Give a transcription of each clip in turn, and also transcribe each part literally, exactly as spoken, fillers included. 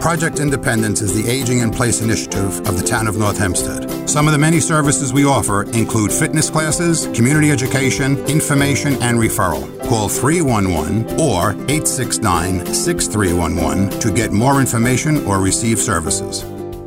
Project Independence is the Aging in Place initiative of the town of North Hempstead. Some of the many services we offer include fitness classes, community education, information, and referral. Call three one one or eight six nine, six three one one to get more information or receive services.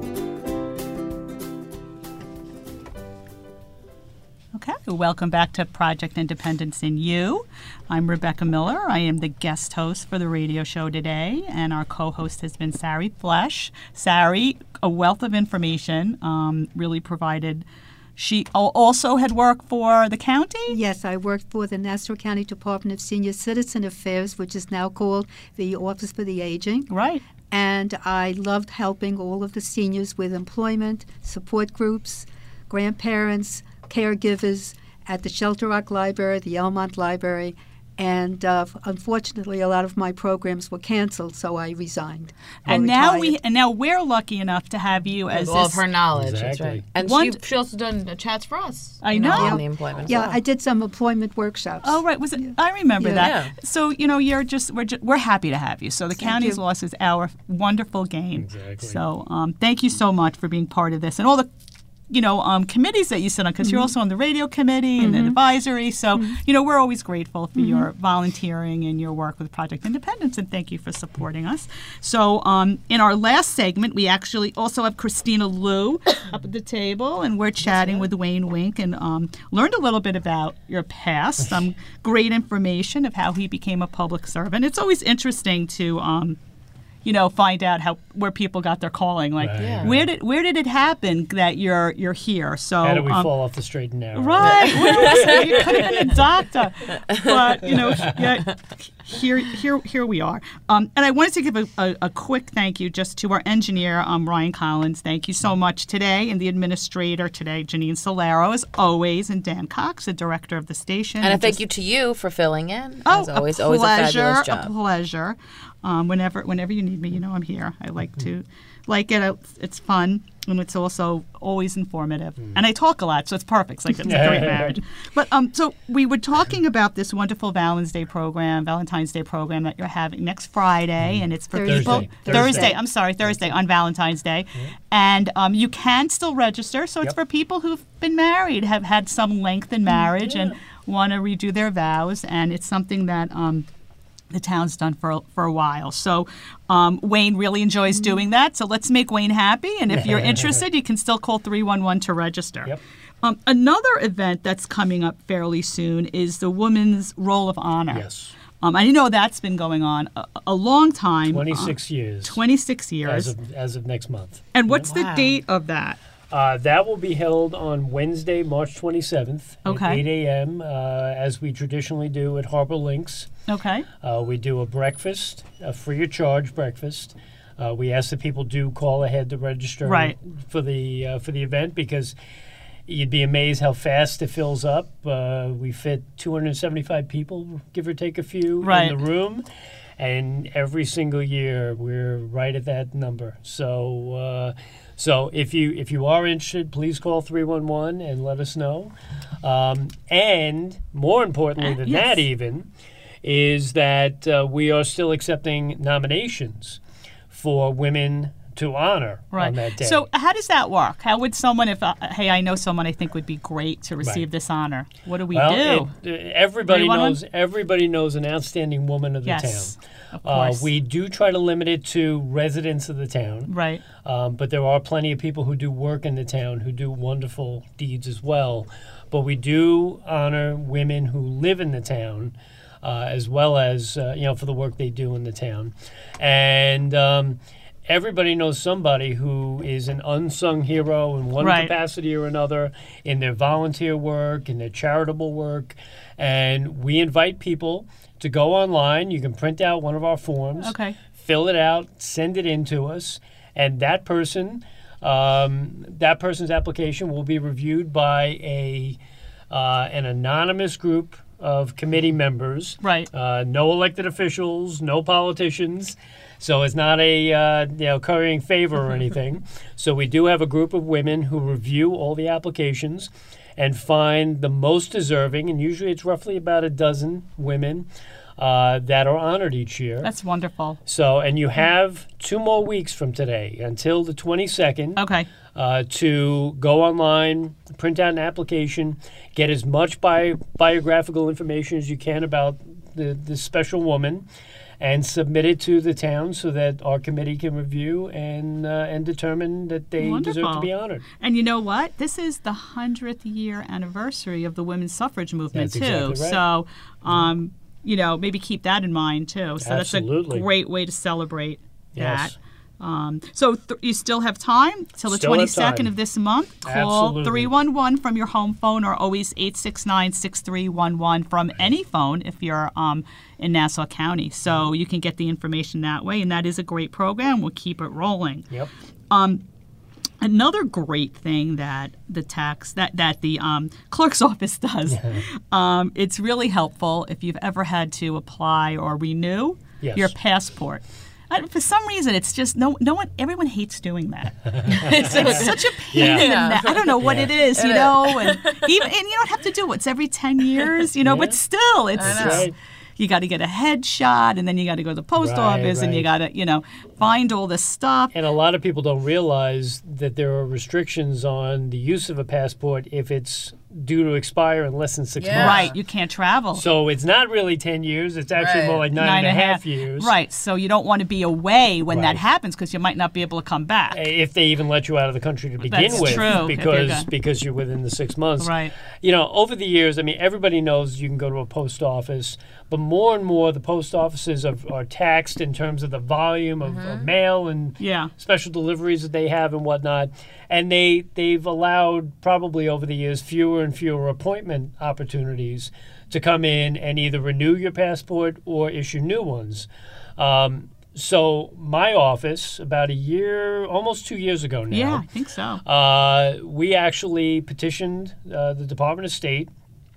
Okay, welcome back to Project Independence in You. I'm Rebecca Miller. I am the guest host for the radio show today, and our co-host has been Sari Flesh. Sari, a wealth of information, um, really provided. She also had worked for the county? Yes, I worked for the Nassau County Department of Senior Citizen Affairs, which is now called the Office for the Aging. Right. And I loved helping all of the seniors with employment, support groups, grandparents, caregivers at the Shelter Rock Library, the Elmont Library, and uh, unfortunately, a lot of my programs were canceled, so I resigned. And now we, and now we're lucky enough to have you as all this, of her knowledge. Exactly. That's right. And One, she, she also done uh, chats for us. I you know. on the employment. Yeah, as well. I did some employment workshops. Oh, right. Was it? Yeah. I remember Yeah. that. Yeah. So you know, you're just we're just, we're happy to have you. So the Thank county's you. loss is our wonderful game. Exactly. So um, thank you so much for being part of this and all the. You know, um, committees that you sit on, because mm-hmm. you're also on the radio committee and mm-hmm. the advisory. So, mm-hmm. you know, we're always grateful for mm-hmm. your volunteering and your work with Project Independence, and thank you for supporting us. So, um, in our last segment, we actually also have Christina Liu up at the table, and we're chatting with Wayne Wink and um, learned a little bit about your past, some great information of how he became a public servant. It's always interesting to. Um, You know, find out how where people got their calling. Like, Right, Yeah. where did where did it happen that you're you're here? So How do we um, fall off the straight and narrow? right? Well, you could have been a doctor, but you know, yeah, here here here we are. Um, and I wanted to give a, a, a quick thank you just to our engineer, um, Ryan Collins. Thank you so much today, and the administrator today, Janine Solero, as always, and Dan Cox, the director of the station. And a thank just- you to you for filling in. Oh, As always, a always a pleasure, fabulous a job. pleasure. Um, whenever, whenever you need me, you know I'm here. I like to, like it. It's fun, and it's also always informative. And I talk a lot, so it's perfect. It's like it's a great marriage. But um, so we were talking about this wonderful Valentine's Day program, Valentine's Day program that you're having next Friday, and it's for Thursday. people. Thursday. Thursday. I'm sorry, Thursday on Valentine's Day, and um, you can still register. So it's Yep. for people who've been married, have had some length in marriage, and want to redo their vows, and it's something that. Um, the town's done for for a while. So um, Wayne really enjoys doing that. So let's make Wayne happy. And if you're interested, you can still call three one one to register. Yep. Um, another event that's coming up fairly soon is the Women's Roll of Honor. Yes. Um, I know that's been going on a, a long time. twenty-six uh, years. twenty-six years. As of, as of next month. And what's Wow. the date of that? Uh, that will be held on Wednesday, March twenty-seventh Okay. at eight a.m., uh, as we traditionally do at Harbor Links. Okay. Uh, we do a breakfast, a free of charge breakfast. Uh, we ask that people do call ahead to register Right. for the uh, for the event, because you'd be amazed how fast it fills up. Uh, we fit two hundred seventy-five people, give or take a few, Right. in the room. And every single year, we're right at that number. So, uh, so if you if you are interested, please call three one one and let us know. Um, and more importantly Uh, than yes. that, even, is that uh, we are still accepting nominations for women to honor Right. on that day. So how does that work? How would someone, if, uh, hey, I know someone I think would be great to receive Right. this honor. What do we well, do? it- uh, everybody Anyone? knows everybody knows an outstanding woman of the Yes, town. of Uh, course. we do try to limit it to residents of the town. Right. Um, but there are plenty of people who do work in the town who do wonderful deeds as well. But we do honor women who live in the town, uh, as well as uh, you know, for the work they do in the town. And um, everybody knows somebody who is an unsung hero in one Right. capacity or another, in their volunteer work, in their charitable work. And we invite people to go online. You can print out one of our forms, Okay. fill it out, send it in to us, and that person, um, that person's application will be reviewed by a uh, an anonymous group of committee members. Right. Uh, no elected officials, no politicians. So it's not a uh, you know currying favor or anything. So we do have a group of women who review all the applications and find the most deserving, and usually it's roughly about a dozen women uh, that are honored each year. That's wonderful. So, and you have two more weeks from today until the twenty-second Okay. uh, to go online, print out an application, get as much bi- biographical information as you can about the, this special woman, and submit it to the town so that our committee can review and uh, and determine that they deserve Wonderful. to be honored. And you know what? This is the hundredth year anniversary of the women's suffrage movement, That's too. exactly right. So, um, you know, maybe keep that in mind, too. So Absolutely. that's a great way to celebrate Yes. that. Um, so th- you still have time till the Still have twenty-second time. of this month. Call Absolutely. three one one from your home phone, or always eight six nine, six three one one from any phone if you're um, in Nassau County. So you can get the information that way, and that is a great program. We'll keep it rolling. Yep. Um, another great thing that the tax that that the um, clerk's office does, um, it's really helpful if you've ever had to apply or renew Yes. your passport. And for some reason, it's just no, no one, everyone hates doing that. it's, it's such a pain Yeah. in the neck. I don't know what Yeah. it is, you know, and even and you don't have to do it. It's every ten years, you know, Yeah. but still, it's That's just, right. you got to get a headshot, and then you got to go to the post Right, office, and you right. got to, you know, find all this stuff. And a lot of people don't realize that there are restrictions on the use of a passport if it's due to expire in less than six Yeah. months. Right, you can't travel. So it's not really ten years. It's actually Right. more like nine, and a half years. Right, so you don't want to be away when that Right. happens because you might not be able to come back. If they even let you out of the country to begin That's with, true, if you're because gonna- because you're within the six months. Right. You know, over the years, I mean, everybody knows you can go to a post office, but more and more the post offices are, are taxed in terms of the volume of, of mail and Yeah. special deliveries that they have and whatnot. And they they've allowed probably over the years fewer and fewer appointment opportunities to come in and either renew your passport or issue new ones. Um, so my office, about a year, almost two years ago now, Yeah, I think so. uh, we actually petitioned uh, the Department of State,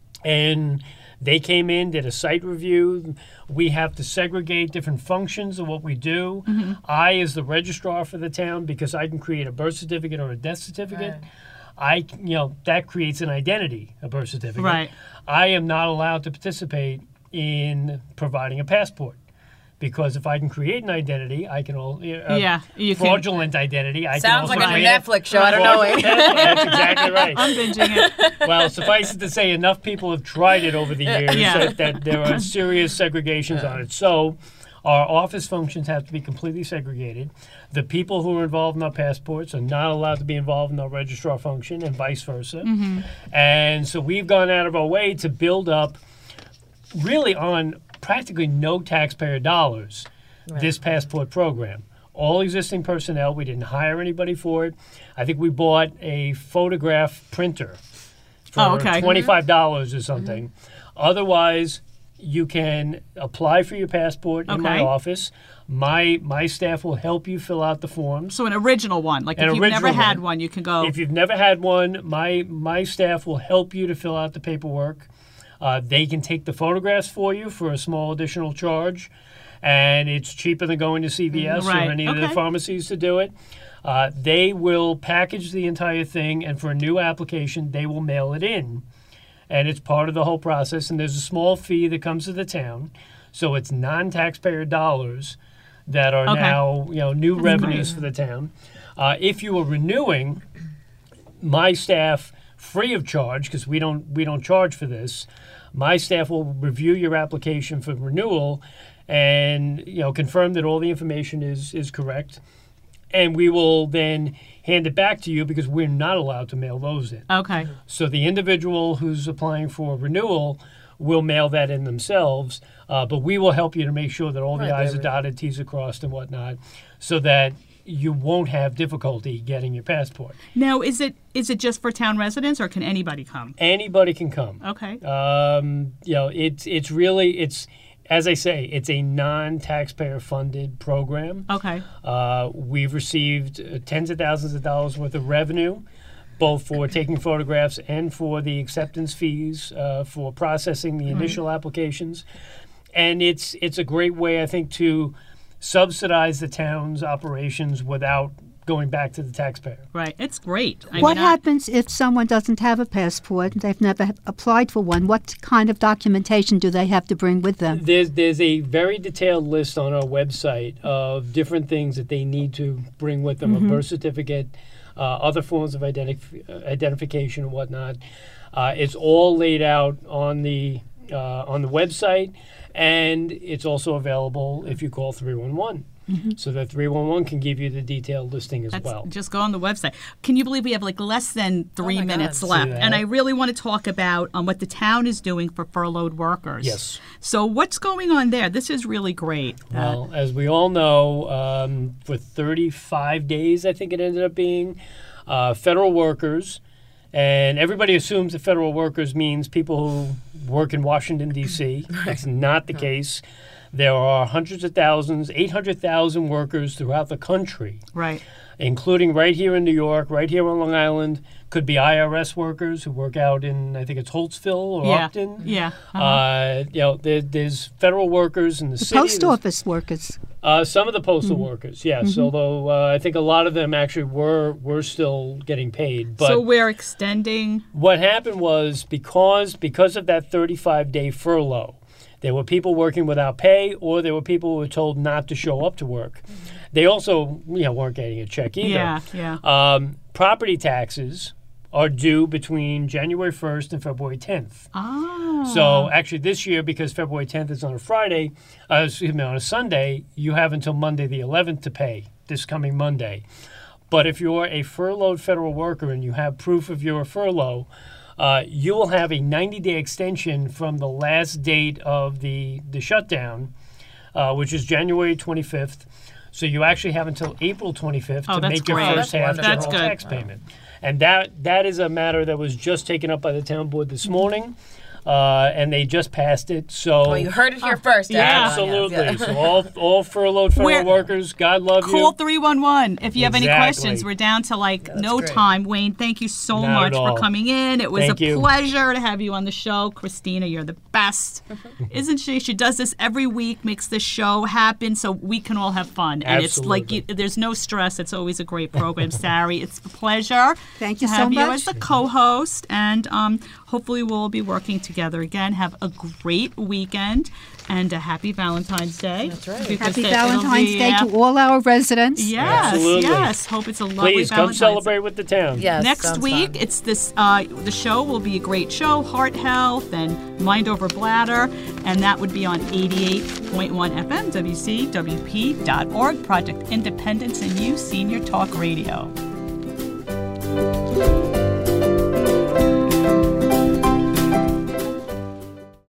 and they came in, did a site review. We have to segregate different functions of what we do. Mm-hmm. I, as the registrar for the town, because I can create a birth certificate or a death certificate, I, c- you know, that creates an identity, a birth certificate. Right. I am not allowed to participate in providing a passport. Because if I can create an identity, I can all uh, Yeah, you can- fraudulent identity. I Sounds can like also a create Netflix show. I don't know. fraudulent passport. That's exactly right. I'm binging it. Well, suffice it to say, enough people have tried it over the years Yeah. that, that there are serious segregations on it. So our office functions have to be completely segregated. The people who are involved in our passports are not allowed to be involved in our registrar function, and vice versa. And so we've gone out of our way to build up, really on practically no taxpayer dollars, this passport program. All existing personnel, we didn't hire anybody for it. I think we bought a photograph printer for Oh, okay. twenty-five dollars or something. Otherwise, you can apply for your passport in my Okay. office. My my staff will help you fill out the forms. So an original one, like An if you've never original had one. one, you can go. If you've never had one, my my staff will help you to fill out the paperwork. Uh, they can take the photographs for you for a small additional charge, and it's cheaper than going to C V S Right. or any of the Okay. pharmacies to do it. Uh, they will package the entire thing, and for a new application, they will mail it in. And it's part of the whole process, and there's a small fee that comes to the town, so it's non-taxpayer dollars that are Okay. now, you know, new revenues for the town. Uh, if you are renewing, my staff, free of charge, because we don't we don't charge for this, my staff will review your application for renewal, and you know confirm that all the information is is correct, and we will then hand it back to you because we're not allowed to mail those in. okay. So the individual who's applying for renewal will mail that in themselves, uh, but we will help you to make sure that all the Right, I's are right. dotted, T's are crossed, and whatnot, so that you won't have difficulty getting your passport. Now, is it is it just for town residents, or can anybody come? Anybody can come. Okay. Um, you know, it's it's really it's as I say, it's a non-taxpayer funded program. Okay. Uh, we've received uh, tens of thousands of dollars worth of revenue, both for taking photographs and for the acceptance fees uh, for processing the initial applications. And it's it's a great way, I think, to subsidize the town's operations without going back to the taxpayer. Right. It's great. I What mean, I- happens if someone doesn't have a passport and they've never applied for one? What kind of documentation do they have to bring with them? There's there's a very detailed list on our website of different things that they need to bring with them: a birth certificate, uh, other forms of identif- identification and whatnot. Uh, it's all laid out on the uh, on the website, and it's also available if you call three one one. So that three one one can give you the detailed listing as That's, well. just go on the website. Can you believe we have like less than three my God. minutes See left? that? And I really want to talk about um, what the town is doing for furloughed workers. Yes. So what's going on there? This is really great. Uh, Well, as we all know, um, for thirty-five days, I think it ended up being, uh, federal workers, and everybody assumes that federal workers means people who work in Washington, D C That's not the case. There are hundreds of thousands, eight hundred thousand workers throughout the country, right. including right here in New York, right here on Long Island. Could be I R S workers who work out in, I think it's Holtzville or Yeah. Upton. Yeah. Uh-huh. Uh, you know, there, there's federal workers in the, The city. post there's- office workers. uh, some of the postal workers, yes. Although uh, I think a lot of them actually were were still getting paid. But so we're extending. what happened was because because of that thirty-five day furlough, there were people working without pay, or there were people who were told not to show up to work. They also, you know, weren't getting a check either. Yeah, yeah. Um, property taxes are due between January first and February tenth. Ah. So actually this year, because February tenth is on a Friday, uh, excuse me, on a Sunday, you have until Monday the eleventh to pay, this coming Monday. But if you're a furloughed federal worker and you have proof of your furlough, uh, you will have a ninety-day extension from the last date of the, the shutdown, uh, which is January twenty-fifth. So you actually have until April twenty-fifth Oh, to that's make your great. first That's half wonderful. That's general good. tax payment. And that that is a matter that was just taken up by the town board this morning, uh, and they just passed it. So Well, you heard it here first. yeah. everyone. absolutely. Yes, yeah. So all all furloughed federal We're- workers, God love Call you. three one one if you have any Exactly. questions. We're down to like no great. time. Wayne, thank you so Not much at all. for coming in. It was Thank a you. pleasure to have you on the show. Christina, you're the best. Isn't she? She does this every week, makes this show happen so we can all have fun. And it's like you, Absolutely. there's no stress. It's always a great program, Sari. It's a pleasure Thank to you so have you much. as the co-host. And um, hopefully we'll be working together again. Have a great weekend and a happy Valentine's Day. That's right. Because Happy it- it'll Valentine's be, Day uh, to all our residents. Yes, Absolutely. yes. Hope it's a lovely Please come Valentine's. celebrate with the town. Yes, Next sounds week, fun. it's this. Uh, the show will be a great show, Heart Health and Mind Over Bladder, and that would be on eighty-eight point one F M, W C W P dot org, Project Independence and You Senior Talk Radio.